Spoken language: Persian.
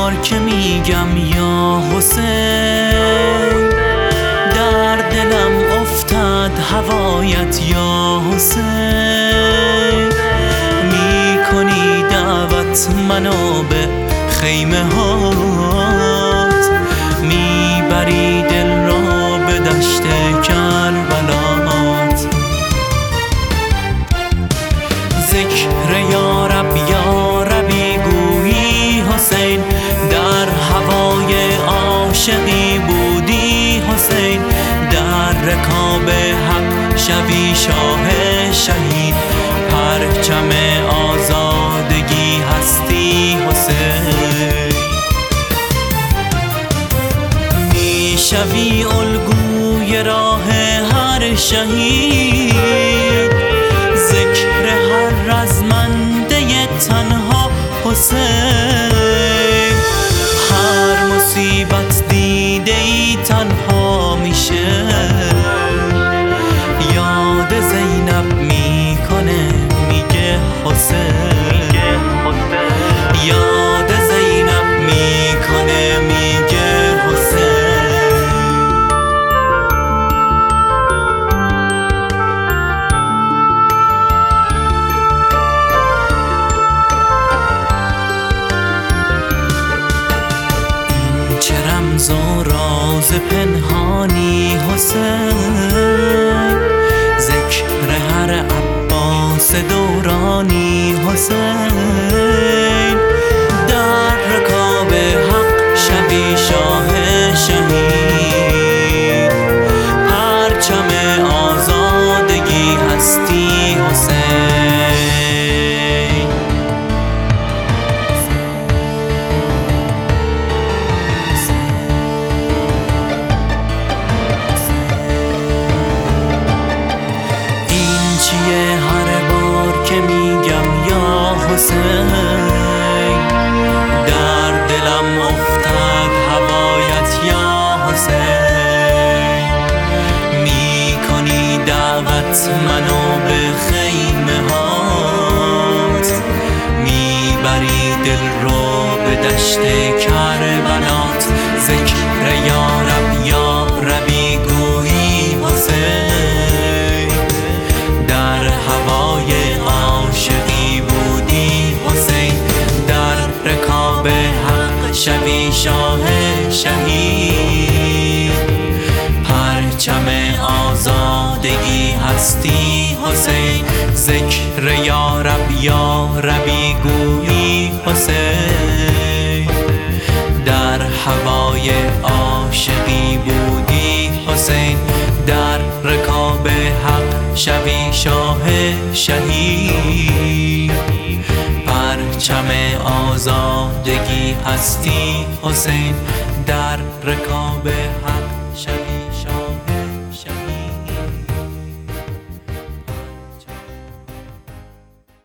بار که میگم یا حسین، در دلم افتاد هوایت یا حسین. میکنی دعوت منو به خیمه هات، میبری دل را به دشت کربلات. ذکر یا ربی گویی حسین، در هوای عاشقی بودی حسین. در رکاب حق شوی شاه شهید، پرچم آزادگی هستی حسین. میشوی الگوی راه هر شهید، ذکر هر رزمنده تنها حسین. هر مصیبت دیده ای تنها میشه، یاد زینب میکنه میگه حسین. یاد زینب میکنه میگه حسین. این چه رمز و راز پنهانی حسین، ذکر هر عباس دورانی حسین. در رکاب حق شوی شاه شهید، پرچم آزادگی هستی حسین. این چیه هر بار که میگم یا حسین، در دلم افتاد هوایت یا حسین. میکنی دعوت منو به خیمه هات، میبری دل رو به دشت کربلات. ذکر یا ربی گویی حسین، در هوای عاشقی بودی حسین. در رکاب حق شوی شاه شهید، پرچم آزادگی هستی حسین. ذکر یا ربی گویی حسین، در هوای عاشقی بودی حسین. در رکاب حق شوی شاه شهید، پرچم آزادگی هستی حسین. در رکاب حق شوی